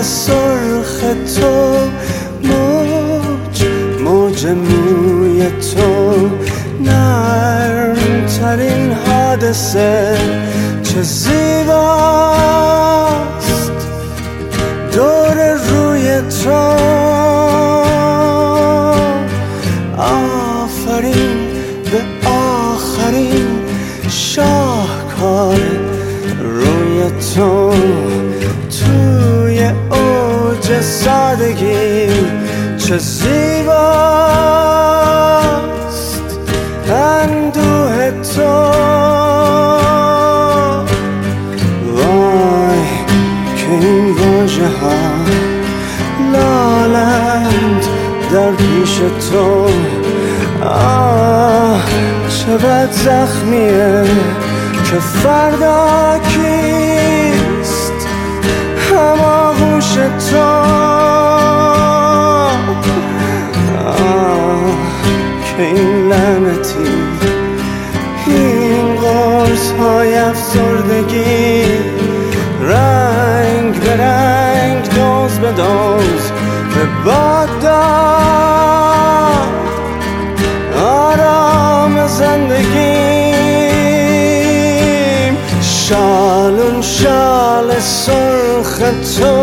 سرخ تو، موج موی تو، نرم ترین حادثه چه زیباست دور روی تو. آفرین به آخرین شاهکار روی تو، توی اوج سادگی چه زیباست اندوه تو. وای که این واژه ها لالند در پیش تو. چه بد زخمیه که فردا کیست هماغوش تو. که این لعنتی، این قرص های افسردگی، رنگ به رنگ، دوز به دوز به باد داد آرام زندگیم. شالون شال سرخ تو،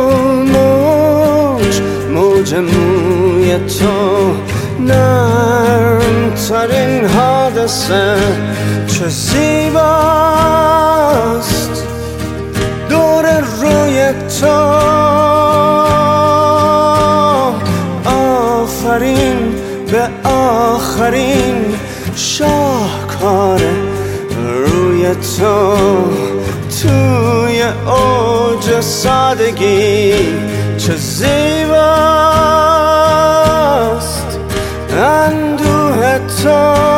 موج موی تو، نرم ترین حادثه چه زیباست دور روی تو. آفرین به آخرین شاهکار روی تو، توی اوج سادگی چه زیباست اندوه تو.